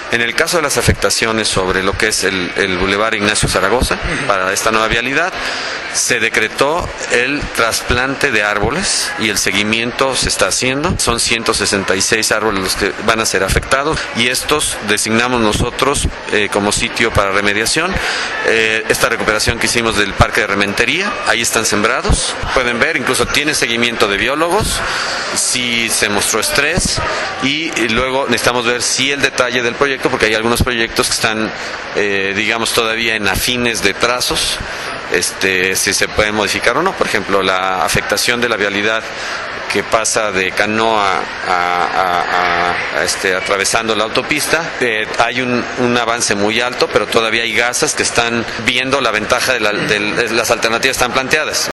En el caso de las afectaciones sobre lo que es el Boulevard Ignacio Zaragoza, para esta nueva vialidad, se decretó el trasplante de árboles y el seguimiento se está haciendo. Son 166 árboles los que van a ser afectados y estos designamos nosotros como sitio para remediación. Esta recuperación que hicimos del Parque de Rementería, ahí están sembrados. Pueden ver, incluso tiene seguimiento de biólogos, si se mostró estrés y luego necesitamos ver si el detalle del proyecto, porque hay algunos proyectos que están, digamos, todavía en afines de trazos, si se puede modificar o no. Por ejemplo, la afectación de la vialidad que pasa de Canoa atravesando la autopista, hay un avance muy alto, pero todavía hay gasas que están viendo la ventaja de las alternativas están planteadas.